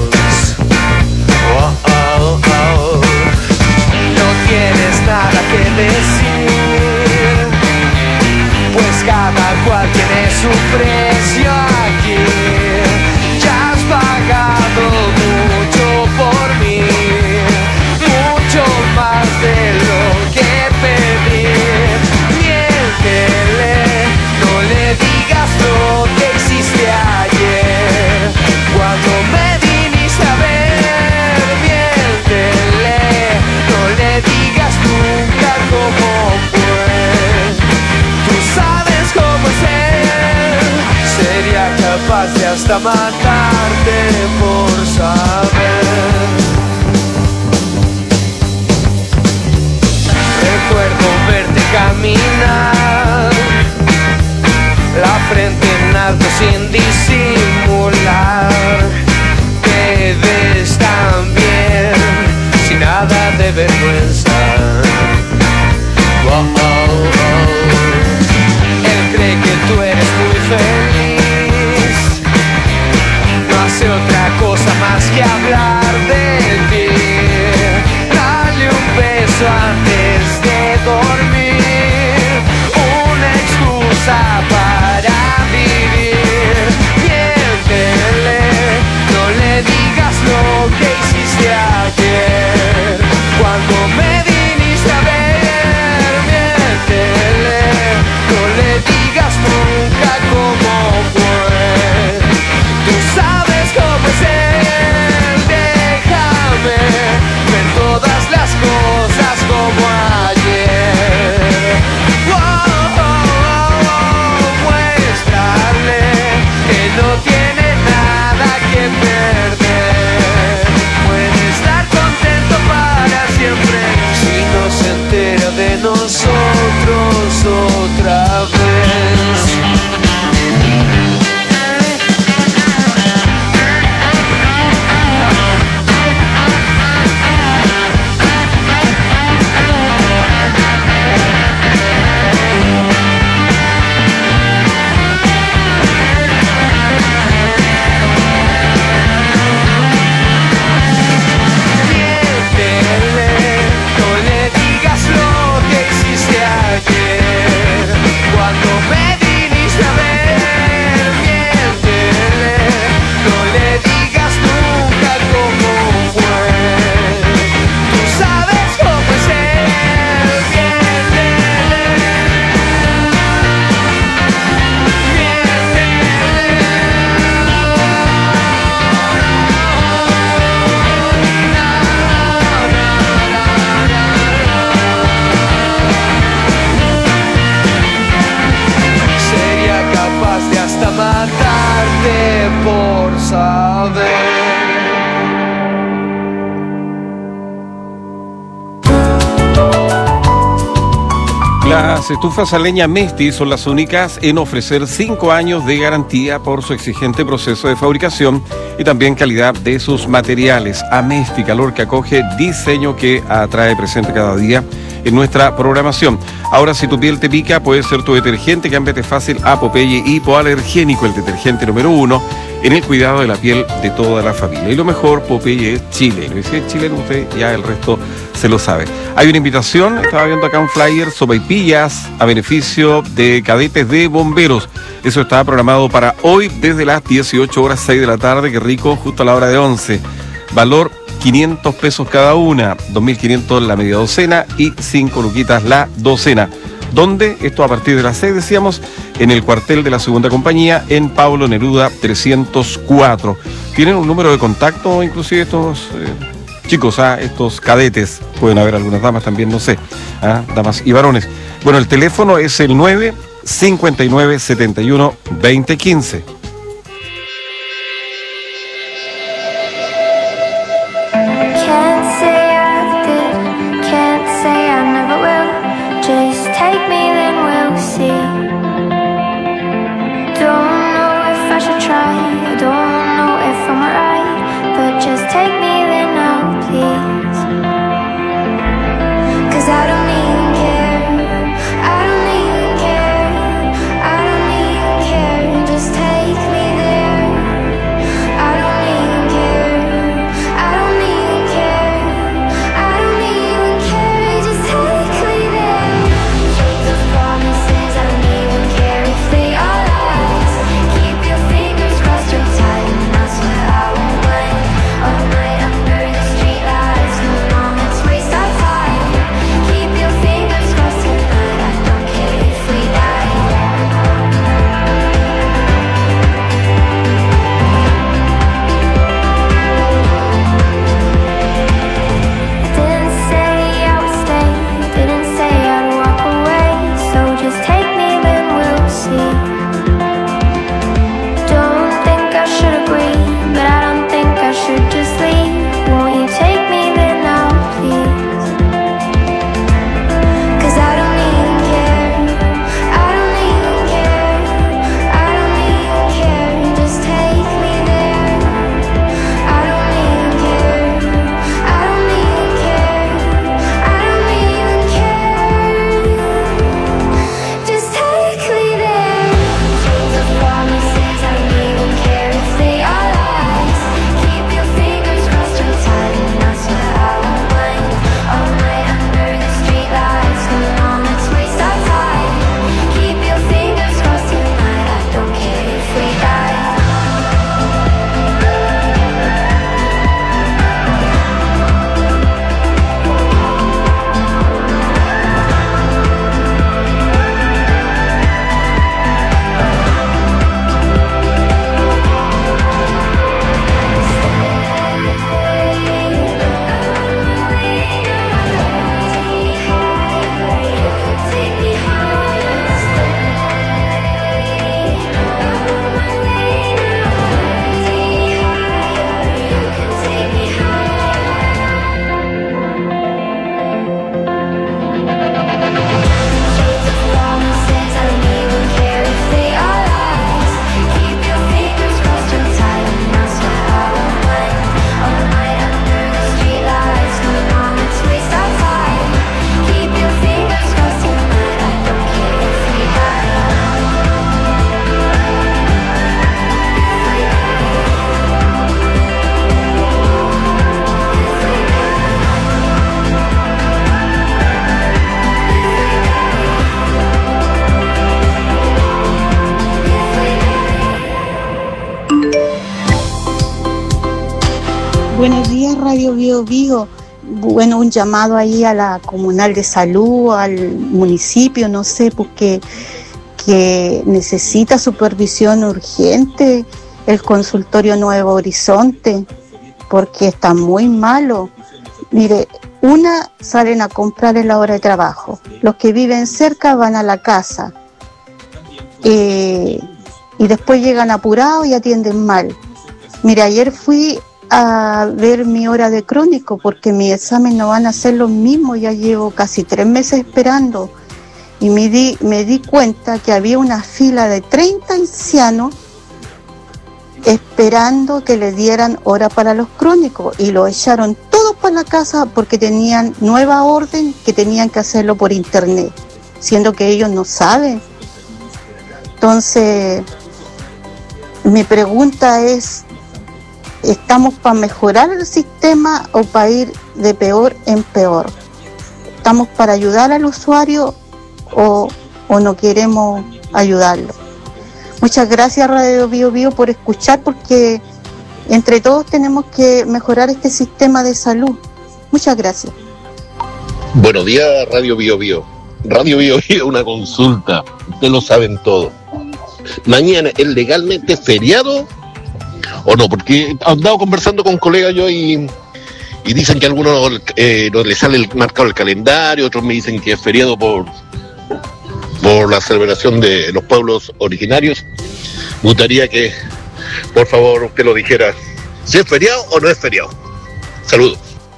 Oh, oh, oh. No tienes nada que decir, pues cada cual tiene su precio aquí. Ya has pagado mucho por mí, mucho más de lo que pedí. Miéntele, no le digas lo que hiciste ayer cuando me viniste a ver. Miéntele, no le digas nunca cómo fue. Tú sabes cómo es él, sería capaz de hasta matarte por saber. Recuerdo verte caminar, la frente en alto sin disimular. Te ves tan bien, sin nada de vergüenza. Oh, oh, oh. Él cree que tú eres muy feliz, no hace otra cosa más que hablar de ti. Dale un beso antes de dormir, una excusa para vivir. Miéntele, no le digas lo que hiciste ayer cuando me viniste a ver. Miéntele, no le digas nunca cómo fue. Tú sabes cómo es él, déjame ver todas las cosas como ayer. Oh, oh, oh, oh, muéstrale que no tiene nada que perder. Puede estar contento para siempre si no se entera de nosotros otra vez. Miéntele, no le digas lo que hiciste ayer cuando me viniste a ver. Miéntele, no le digas nunca cómo fue. Tú sabes cómo es él. Miéntele, sería capaz de hasta matarte por saber. Las estufas a leña Mesti son las únicas en ofrecer cinco años de garantía por su exigente proceso de fabricación y también calidad de sus materiales. Amesti, calor que acoge, diseño que atrae, presente cada día en nuestra programación. Ahora, si tu piel te pica, puede ser tu detergente. Cámbiate fácil a Popeye Hipoalergénico, el detergente número uno en el cuidado de la piel de toda la familia. Y lo mejor, Popeye es chileno. Y si es chileno, usted ya el resto se lo sabe. Hay una invitación, estaba viendo acá un flyer, sopaipillas a beneficio de cadetes de bomberos. Eso está programado para hoy desde las dieciocho horas, seis de la tarde, qué rico, justo a la hora de once. Valor quinientos pesos cada una, dos mil quinientos la media docena y cinco luquitas la docena. ¿Dónde? Esto a partir de las seis, decíamos, en el cuartel de la segunda compañía, en Pablo Neruda trescientos cuatro. Tienen un número de contacto, inclusive estos eh, chicos, ah, estos cadetes. Pueden haber algunas damas también, no sé, ah, damas y varones. Bueno, el teléfono es el nueve cincuenta y nueve setenta y uno veinte quince. Take Buenos días, Radio Bio Bio. Bueno, un llamado ahí a la comunal de salud, al municipio, no sé, porque que necesita supervisión urgente el consultorio Nuevo Horizonte, porque está muy malo. Mire, una, salen a comprar en la hora de trabajo. Los que viven cerca van a la casa. Eh, y después llegan apurados y atienden mal. Mire, ayer fui a ver mi hora de crónico porque mi examen no van a ser los mismos, ya llevo casi tres meses esperando y me di, me di cuenta que había una fila de treinta ancianos esperando que le dieran hora para los crónicos y lo echaron todos para la casa porque tenían nueva orden que tenían que hacerlo por internet, siendo que ellos no saben. Entonces, mi pregunta es, ¿estamos para mejorar el sistema o para ir de peor en peor? ¿Estamos para ayudar al usuario o, o no queremos ayudarlo? Muchas gracias, Radio Bio Bio, por escuchar, porque entre todos tenemos que mejorar este sistema de salud. Muchas gracias. Buenos días, Radio Bio Bio. Radio Bio Bio, una consulta. Ustedes lo saben todo. ¿Mañana es legalmente feriado o no? Porque he andado conversando con colegas yo y, y dicen que a algunos eh, no les sale el, marcado el calendario, otros me dicen que es feriado por, por la celebración de los pueblos originarios. Me gustaría que, por favor, usted lo dijera, si es feriado o no es feriado. Saludos.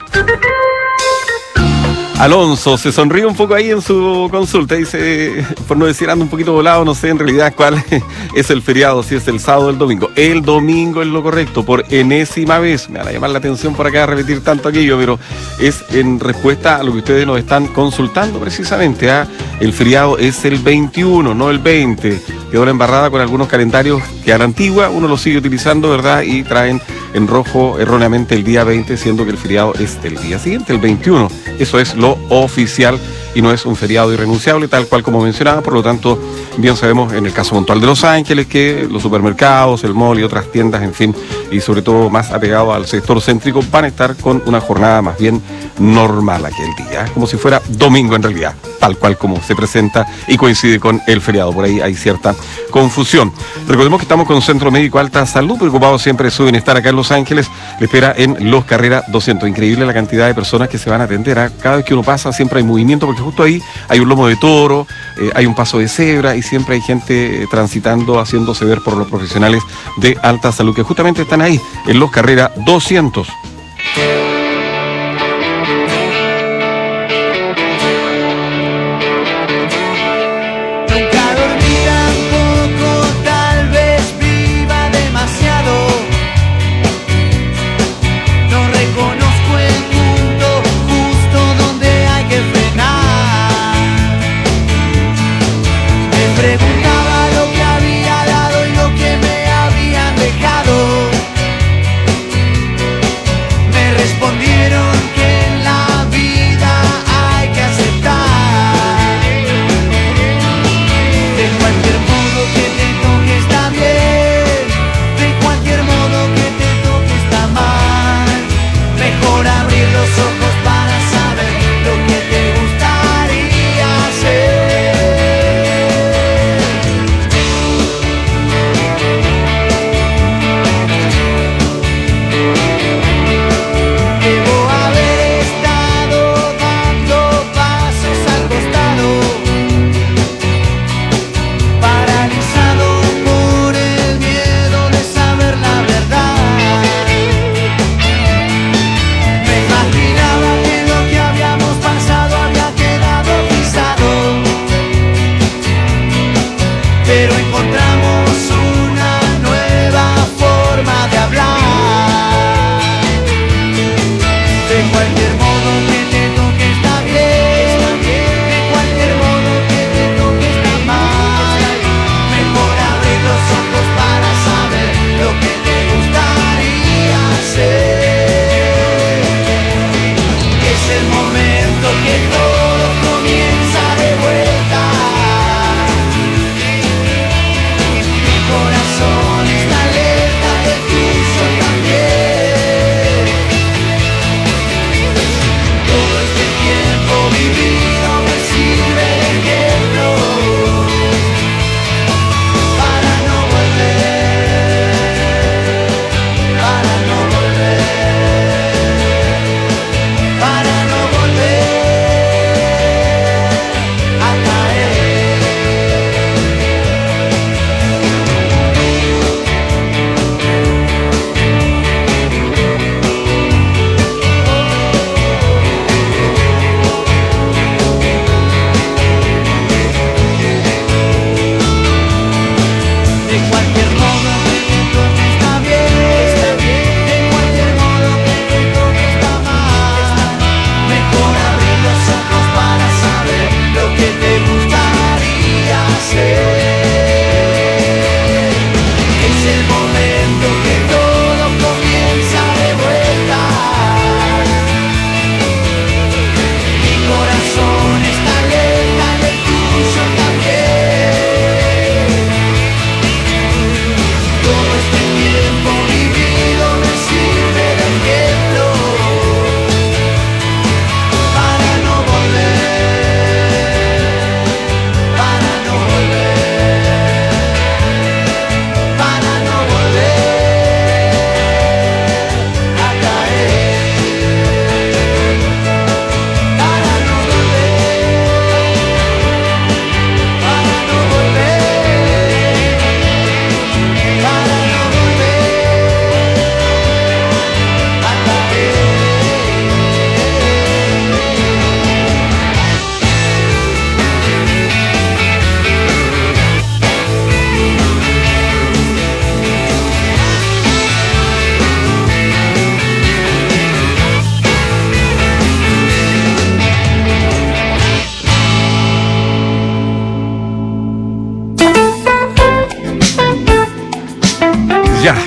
Alonso se sonríe un poco ahí en su consulta, dice, por no decir ando un poquito volado, no sé en realidad cuál es el feriado, si es el sábado o el domingo. El domingo es lo correcto, por enésima vez. Me van a llamar la atención por acá repetir tanto aquello, pero es en respuesta a lo que ustedes nos están consultando precisamente. ¿eh? El feriado es el veintiuno, no el veinte. Quedó la embarrada con algunos calendarios que a la antigua uno los sigue utilizando, ¿verdad? Y traen en rojo erróneamente el día veinte, siendo que el feriado es el día siguiente, el veintiuno. Eso es lo oficial y no es un feriado irrenunciable, tal cual como mencionaba. Por lo tanto, bien sabemos en el caso puntual de Los Ángeles que los supermercados, el mall y otras tiendas, en fin, y sobre todo más apegados al sector céntrico, van a estar con una jornada más bien normal aquel día, como si fuera domingo en realidad, tal cual como se presenta y coincide con el feriado. Por ahí hay cierta confusión. Recordemos que estamos con Centro Médico Alta Salud, preocupados siempre de su bienestar acá en Los Ángeles. Le espera en Los Carrera doscientos. Increíble la cantidad de personas que se van a atender. ¿eh? Cada vez que uno pasa siempre hay movimiento, porque justo ahí hay un lomo de toro, eh, hay un paso de cebra y siempre hay gente eh, transitando, haciéndose ver por los profesionales de Alta Salud, que justamente están ahí en Los Carrera doscientos.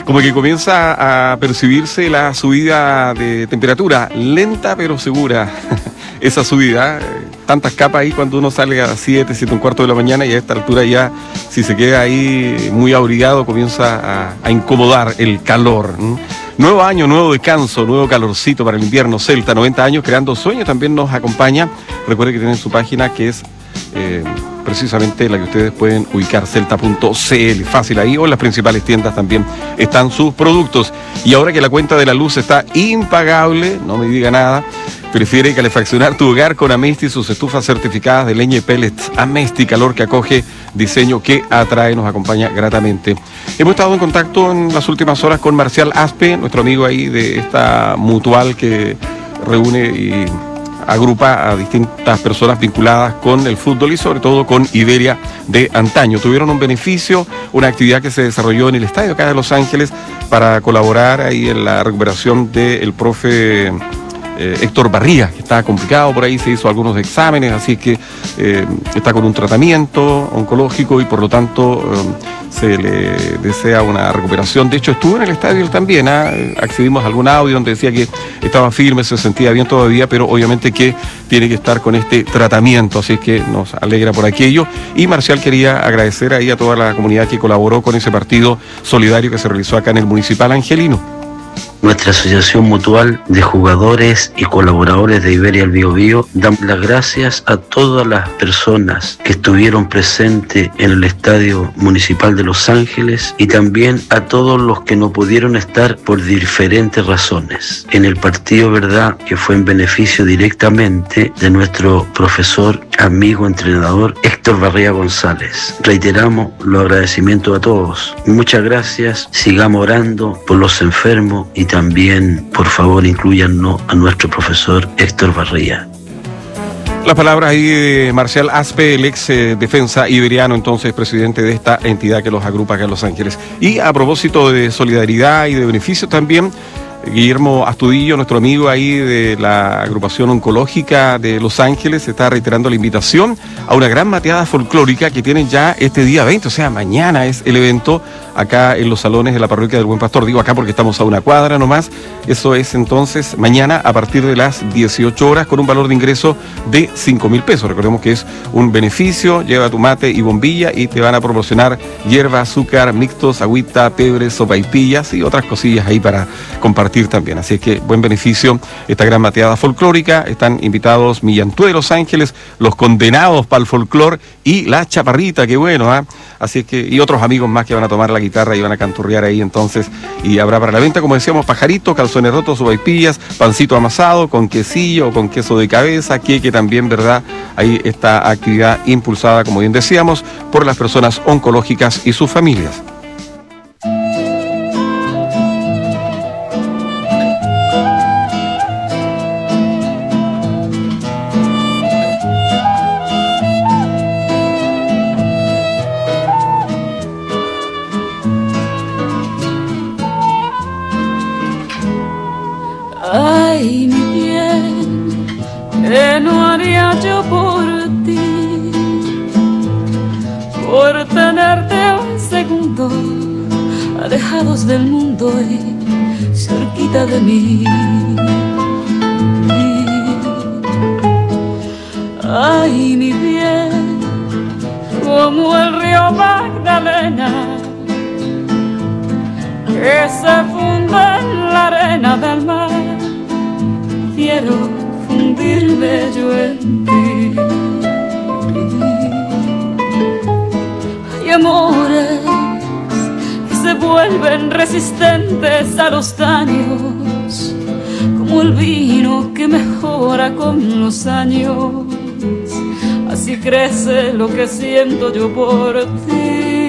Como que comienza a percibirse la subida de temperatura, lenta pero segura. Esa subida, tantas capas ahí cuando uno sale a las siete, siete un cuarto de la mañana, y a esta altura ya, si se queda ahí muy abrigado, comienza a, a incomodar el calor. ¿Mm? Nuevo año, nuevo descanso, nuevo calorcito para el invierno. Celta, noventa años, creando sueños, también nos acompaña. Recuerde que tienen su página que es eh, precisamente la que ustedes pueden ubicar, celta punto c l, fácil ahí, o en las principales tiendas también están sus productos. Y ahora que la cuenta de la luz está impagable, no me diga nada, prefiere calefaccionar tu hogar con Amesti y sus estufas certificadas de leña y pellets. Amesti, calor que acoge, diseño que atrae, nos acompaña gratamente. Hemos estado en contacto en las últimas horas con Marcial Aspe, nuestro amigo ahí de esta mutual que reúne y agrupa a distintas personas vinculadas con el fútbol y sobre todo con Iberia de antaño. Tuvieron un beneficio, una actividad que se desarrolló en el estadio acá de Los Ángeles para colaborar ahí en la recuperación del profe Eh, Héctor Barría, que está complicado por ahí, se hizo algunos exámenes, así que eh, está con un tratamiento oncológico y por lo tanto eh, se le desea una recuperación. De hecho, estuvo en el estadio él también, ¿eh? Accedimos a algún audio donde decía que estaba firme, se sentía bien todavía, pero obviamente que tiene que estar con este tratamiento, así que nos alegra por aquello. Y Marcial quería agradecer ahí a toda la comunidad que colaboró con ese partido solidario que se realizó acá en el Municipal Angelino. Nuestra asociación mutual de jugadores y colaboradores de Iberia el Bío Bío damos las gracias a todas las personas que estuvieron presentes en el Estadio Municipal de Los Ángeles y también a todos los que no pudieron estar por diferentes razones. En el partido, verdad, que fue en beneficio directamente de nuestro profesor, amigo, entrenador Héctor Barría González. Reiteramos los agradecimientos a todos. Muchas gracias, sigamos orando por los enfermos y también, por favor, incluyannos a nuestro profesor Héctor Barría. Las palabras ahí de Marcial Aspe, el ex eh, defensa iberiano, entonces presidente de esta entidad que los agrupa acá en Los Ángeles. Y a propósito de solidaridad y de beneficios también, Guillermo Astudillo, nuestro amigo ahí de la agrupación oncológica de Los Ángeles, está reiterando la invitación a una gran mateada folclórica que tienen ya este día veinte, o sea, mañana es el evento acá en los salones de la parroquia del Buen Pastor. Digo acá porque estamos a una cuadra nomás. Eso es entonces mañana a partir de las dieciocho horas con un valor de ingreso de cinco mil pesos. Recordemos que es un beneficio, lleva tu mate y bombilla y te van a proporcionar hierba, azúcar, mixtos, agüita, pebre, sopaipillas y otras cosillas ahí para compartir también. Así que buen beneficio esta gran mateada folclórica. Están invitados Millantú de Los Ángeles, los condenados para el folclor y la Chaparrita, qué bueno, ¿eh? Así que, y otros amigos más que van a tomar la guitarra y van a canturrear ahí entonces, y habrá para la venta, como decíamos, pajarito, calzones rotos, sopaipillas, pancito amasado con quesillo o con queso de cabeza, queque también, ¿verdad? Ahí está actividad impulsada, como bien decíamos, por las personas oncológicas y sus familias. Ay, mi bien, ¿qué no haría yo por ti? Por tenerte un segundo alejados del mundo y cerquita de mí. Ay, mi bien, como el río Magdalena que se funde en la arena del mar, quiero fundirme yo en ti. Hay amores que se vuelven resistentes a los daños, como el vino que mejora con los años. Así crece lo que siento yo por ti.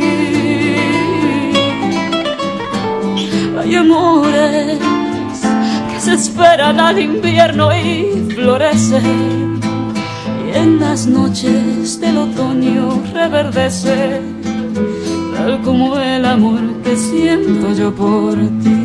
Hay amores que se esperan al invierno y florecen, y en las noches del otoño reverdece, tal como el amor que siento yo por ti.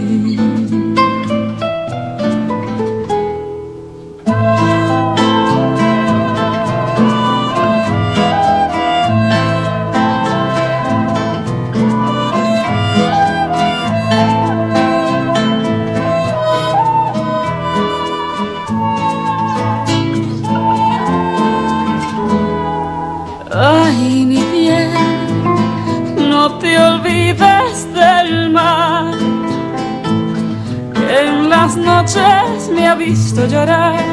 noches me ha visto llorar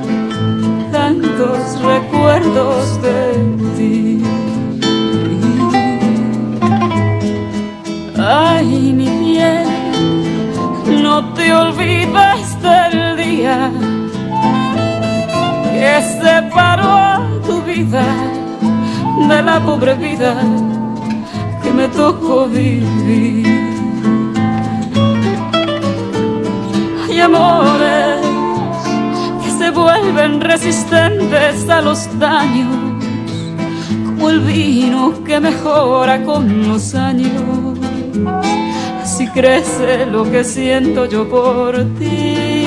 tantos recuerdos de ti. Ay, mi bien, no te olvides del día que separó a tu vida de la pobre vida que me tocó vivir. Hay amores que se vuelven resistentes a los daños, como el vino que mejora con los años. Así crece lo que siento yo por ti.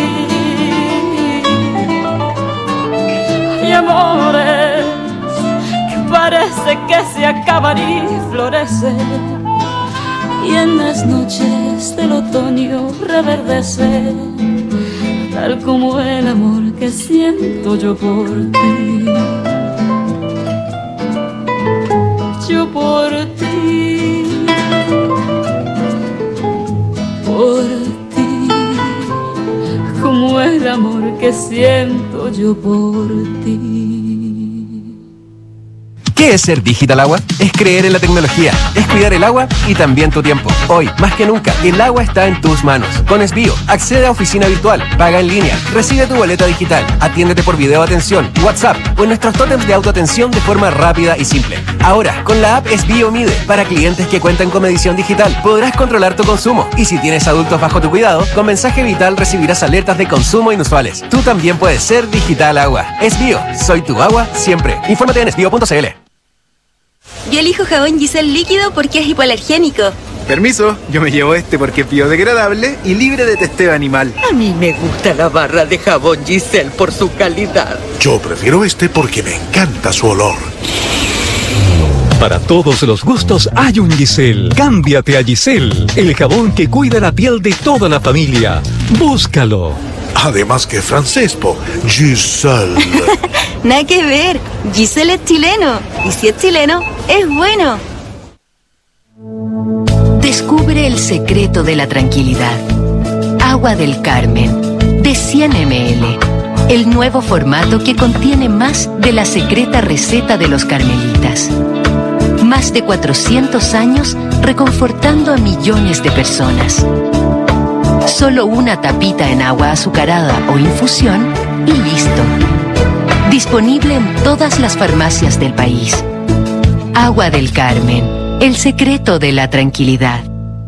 Hay amores que parece que se acaban y florecen, y en las noches del otoño reverdece, tal como el amor que siento yo por ti. Yo por ti, por ti, como el amor que siento yo por ti. ¿Qué es ser Digital Agua? Es creer en la tecnología, es cuidar el agua y también tu tiempo. Hoy, más que nunca, el agua está en tus manos. Con Esbio, accede a oficina virtual, paga en línea, recibe tu boleta digital, atiéndete por video atención, WhatsApp o en nuestros tótems de autoatención de forma rápida y simple. Ahora, con la app Esbio Mide, para clientes que cuentan con medición digital, podrás controlar tu consumo. Y si tienes adultos bajo tu cuidado, con mensaje vital recibirás alertas de consumo inusuales. Tú también puedes ser Digital Agua. Esbio, soy tu agua siempre. Infórmate en esbio punto c l. Yo elijo jabón Giselle líquido porque es hipoalergénico. Permiso, yo me llevo este porque es biodegradable y libre de testeo animal. A mí me gusta la barra de jabón Giselle por su calidad. Yo prefiero este porque me encanta su olor. Para todos los gustos hay un Giselle. Cámbiate a Giselle, el jabón que cuida la piel de toda la familia. Búscalo. Además que francés, po. Giselle. Nada que ver. Giselle es chileno. Y si es chileno, es bueno. Descubre el secreto de la tranquilidad. Agua del Carmen, de cien mililitros. El nuevo formato que contiene más de la secreta receta de los carmelitas. Más de cuatrocientos años reconfortando a millones de personas. Solo una tapita en agua azucarada o infusión y listo. Disponible en todas las farmacias del país. Agua del Carmen, el secreto de la tranquilidad.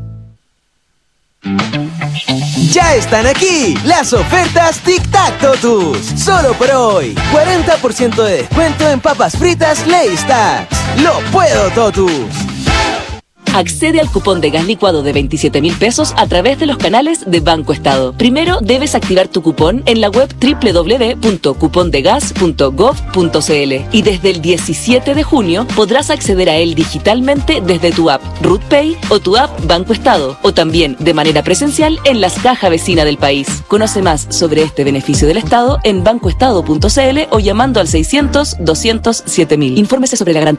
Ya están aquí las ofertas Tic Tac Totus. Solo por hoy. cuarenta por ciento de descuento en papas fritas Lay's Tags. ¡Lo puedo, Totus! Accede al cupón de gas licuado de veintisiete mil pesos a través de los canales de Banco Estado. Primero debes activar tu cupón en la web doble u doble u doble u punto cupondegas punto gov punto c l y desde el diecisiete de junio podrás acceder a él digitalmente desde tu app RootPay o tu app Banco Estado, o también de manera presencial en las cajas vecinas del país. Conoce más sobre este beneficio del Estado en bancoestado punto c l o llamando al seiscientos, doscientos, siete mil. Infórmese sobre la garantía